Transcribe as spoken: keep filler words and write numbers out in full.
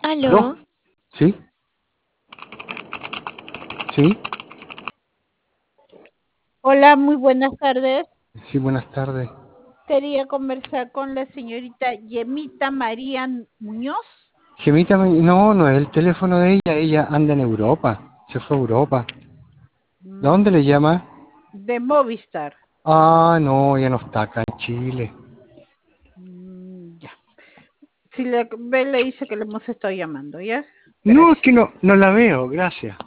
¿Aló? ¿Aló? ¿Sí? ¿Sí? Hola, muy buenas tardes. Sí, buenas tardes. Quería conversar con la señorita Yemita María Muñoz. Gemita, me- no, no es el teléfono de ella, ella anda en Europa, se fue a Europa. ¿De dónde mm, le llama? de Movistar. Ah, no, ella no está acá en Chile. Mm, ya. Si le ve, le dice que le hemos estado llamando, ¿ya? No, es Gracias. que no, no la veo, gracias.